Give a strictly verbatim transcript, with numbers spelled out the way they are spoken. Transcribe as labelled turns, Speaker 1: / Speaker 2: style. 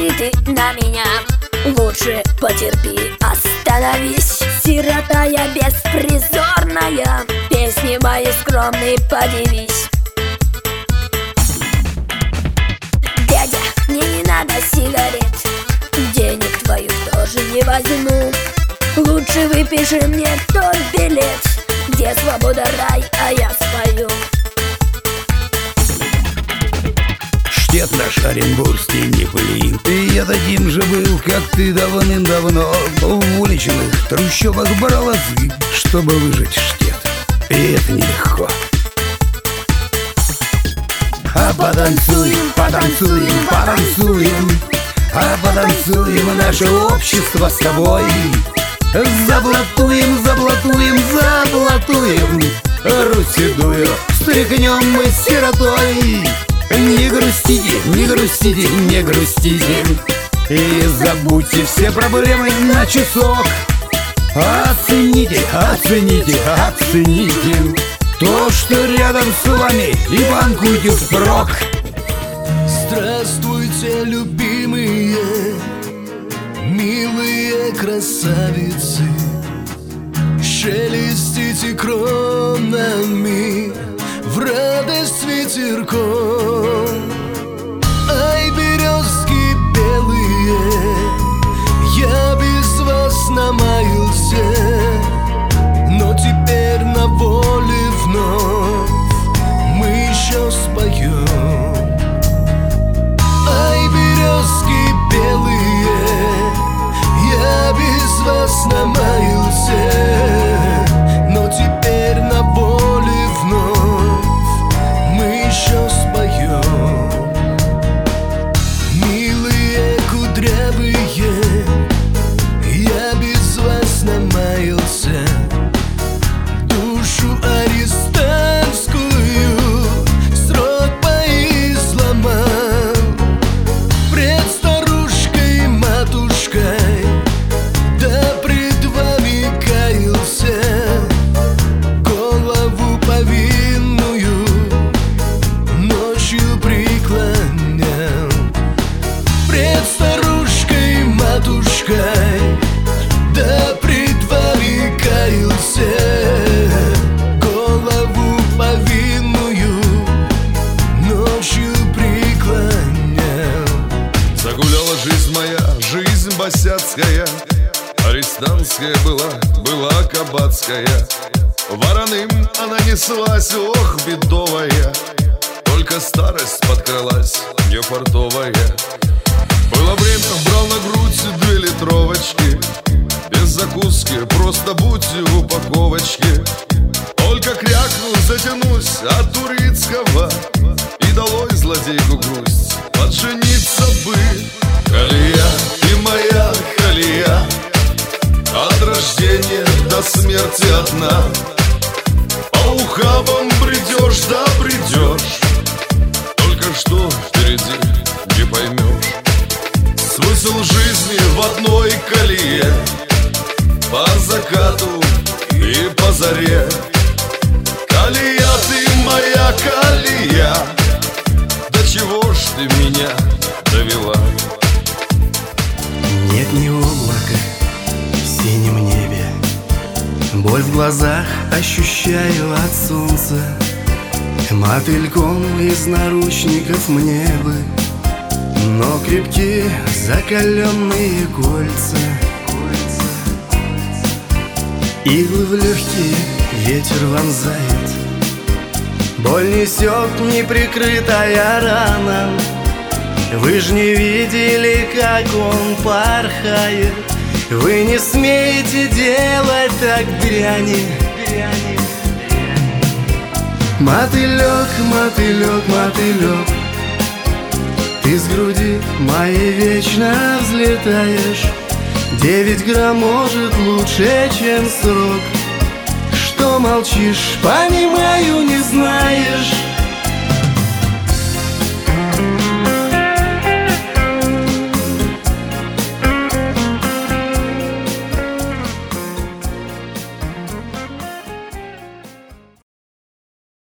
Speaker 1: смотри ты на меня, лучше потерпи, остановись. Сирота я беспризорная, песни мои скромные подивись. Дядя, мне не надо сигарет, денег твоих тоже не возьму. Лучше выпиши мне тот билет, где свобода рай, а я спою.
Speaker 2: Штет наш оренбургский не пылин, и я таким же был, как ты давным-давно. В уличных трущобах брал азы, чтобы выжить штет, и это нелегко. А потанцуем, потанцуем, потанцуем, а потанцуем наше общество с тобой. Заблатуем, заблатуем, заблатуем Русь седую стряхнем мы с сиротой. Не грустите, не грустите, не грустите, и забудьте все проблемы на часок. Оцените, оцените, оцените то, что рядом с вами, и банкуйте впрок.
Speaker 3: Здравствуйте, любимые, милые красавицы, шелестите кронами в радость ветерком. Ай, березки белые, я без вас намаялся, но теперь на воле вновь мы еще споем. Ай, березки белые, я без вас намаялся, но теперь на воле вновь мы еще споем. Милые кудрявые, я без вас намаялся, душу арестантскую срок поизломал. Пред старушкой матушкой, да пред вами каялся, голову повинную ночью преклонял. Пред старушкой матушкой, да пред вами каялся, голову повинную ночью преклонял.
Speaker 4: Загуляла жизнь моя, жизнь босяцкая, арестантская была, была кабацкая. Вороным она неслась, ох, бедовая, только старость подкралась, не фартовая. Было время, брал на грудь две литровочки, без закуски, просто будь в упаковочке. Только крякну, затянусь от турецкого, и долой злодейку грусть, поджениться бы. Колея, ты моя колея, от рождения до смерти одна. По ухабам бредешь, да бредешь, только что впереди не поймешь. Смысл жизни в одной колее, по закату и по заре. Колея, ты моя колея, до чего ж ты меня довела?
Speaker 3: Нет ни облака в синем небе, боль в глазах ощущаю от солнца. Мотыльком из наручников мне бы, но крепки закаленные кольца. Иглы в легкие ветер вонзает, боль несет неприкрытая рана. Вы ж не видели, как он порхает, вы не смеете делать так дряни. Мотылек, мотылек, мотылек, ты с груди моей вечно взлетаешь. Девять грамм может лучше, чем срок. Что молчишь, понимаю, не знаешь.